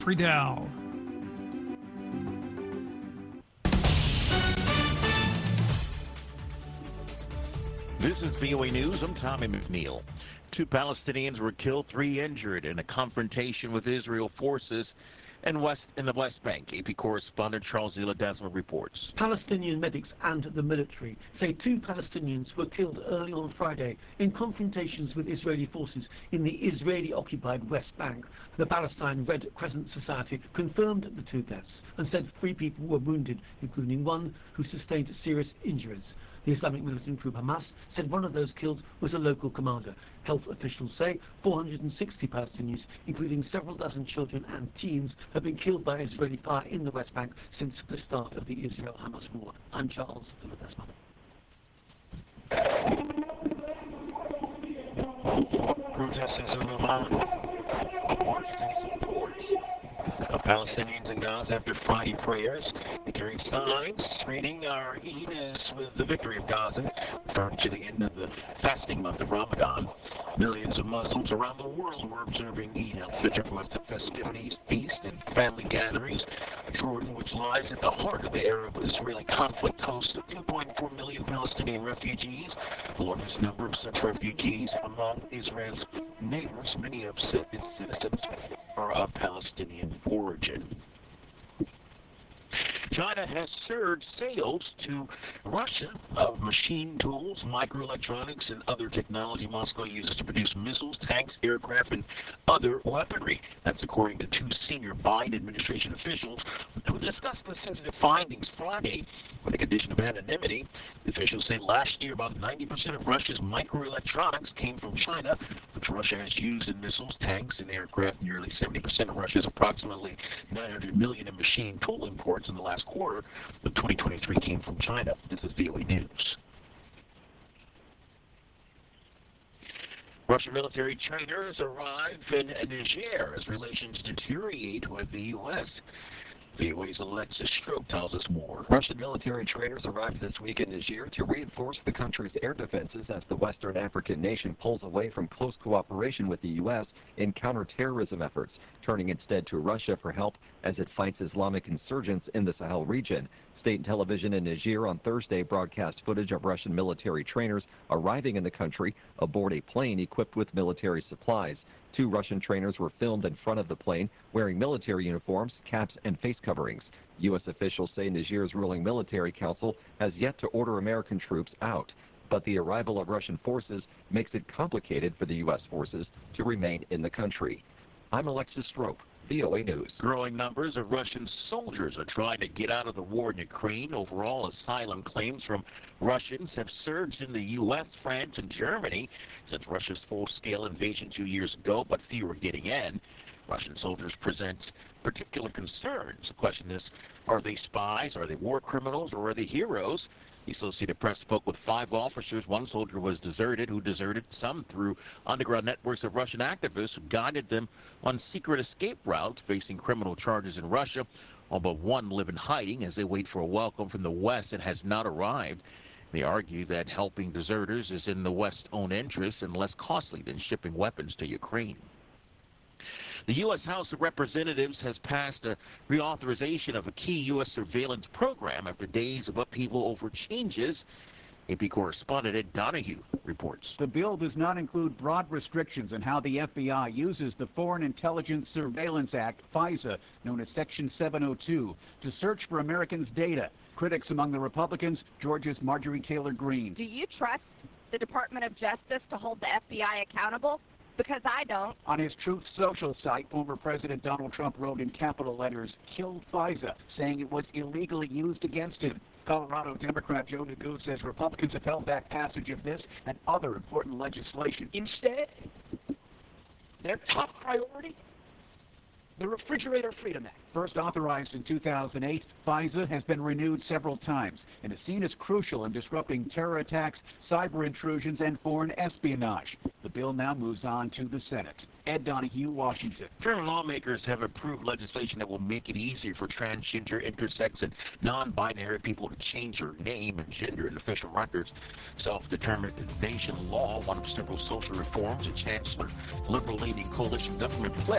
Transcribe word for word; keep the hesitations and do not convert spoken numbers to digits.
Friedel. This is V O A News. I'm Tommy McNeil. Two Palestinians were killed, three injured in a confrontation with Israel forces in West in the West Bank. A P correspondent Charles Ledesma reports. Palestinian medics and the military say two Palestinians were killed early on Friday in confrontations with Israeli forces in the Israeli-occupied West Bank. The Palestine Red Crescent Society confirmed the two deaths and said three people were wounded, including one who sustained serious injuries. The Islamic militant group Hamas said one of those killed was a local commander. Health officials say four hundred sixty Palestinians, including several dozen children and teens, have been killed by Israeli fire in the West Bank since the start of the Israel-Hamas war. I'm Charles Ledesma. Protesters in Lebanon. Of Palestinians in Gaza after Friday prayers, carrying signs reading our Eid is with the victory of Gaza, referring to the end of the fasting month of Ramadan. Millions of Muslims around the world were observing Eid al-Fitr with the festivities, feasts, and family gatherings. Jordan, which lies at the heart of the Arab-Israeli conflict, hosts two point four million Palestinian refugees, the largest number of such refugees among Israel's neighbors. Many of its citizens are of Palestinian origin. China has surged sales to Russia of machine tools, microelectronics, and other technology Moscow uses to produce missiles, tanks, aircraft, and other weaponry. That's according to two senior Biden administration officials who discussed the sensitive findings Friday with a condition of anonymity. The officials say last year about ninety percent of Russia's microelectronics came from China, which Russia has used in missiles, tanks, and aircraft. Nearly seventy percent of Russia's approximately nine hundred million in machine tool imports in the last quarter of twenty twenty-three came from China. This is V O A News. Russian military trainers arrive in Niger as relations deteriorate with the U S V O A's Alexis Stroke tells us more. Russian military trainers arrived this week in Niger to reinforce the country's air defenses as the Western African nation pulls away from close cooperation with the U S in counterterrorism efforts, turning instead to Russia for help as it fights Islamic insurgents in the Sahel region. State television in Niger on Thursday broadcast footage of Russian military trainers arriving in the country aboard a plane equipped with military supplies. Two Russian trainers were filmed in front of the plane wearing military uniforms, caps, and face coverings. U S officials say Niger's ruling military council has yet to order American troops out, but the arrival of Russian forces makes it complicated for the U S forces to remain in the country. I'm Alexis Strope, V O A News. Growing numbers of Russian soldiers are trying to get out of the war in Ukraine. Overall, asylum claims from Russians have surged in the U S, France, and Germany since Russia's full-scale invasion two years ago, but few are getting in. Russian soldiers present particular concerns. The question is, are they spies, are they war criminals, or are they heroes? The Associated Press spoke with five officers. One soldier was deserted, who deserted some through underground networks of Russian activists who guided them on secret escape routes, facing criminal charges in Russia. All but one live in hiding as they wait for a welcome from the West that has not arrived. They argue that helping deserters is in the West's own interest and less costly than shipping weapons to Ukraine. The U S House of Representatives has passed a reauthorization of a key U S surveillance program after days of upheaval over changes. A P correspondent Ed Donahue reports. The bill does not include broad restrictions on how the F B I uses the Foreign Intelligence Surveillance Act, FISA, known as Section seven oh two, to search for Americans' data. Critics among the Republicans, Georgia's Marjorie Taylor Greene. Do you trust the Department of Justice to hold the F B I accountable? Because I don't. On his Truth Social site, former President Donald Trump wrote in capital letters, "Kill FISA," saying it was illegally used against him. Colorado Democrat Joe Neguse says Republicans have held back passage of this and other important legislation. Instead, their top priority, the Refrigerator Freedom Act. First authorized in two thousand eight, FISA has been renewed several times and is seen as crucial in disrupting terror attacks, cyber intrusions, and foreign espionage. The bill now moves on to the Senate. Ed Donahue, Washington. Federal lawmakers have approved legislation that will make it easier for transgender, intersex, and non-binary people to change their name and gender in official records. Self-determination law, one of several social reforms a Chancellor liberal-leaning coalition government pledged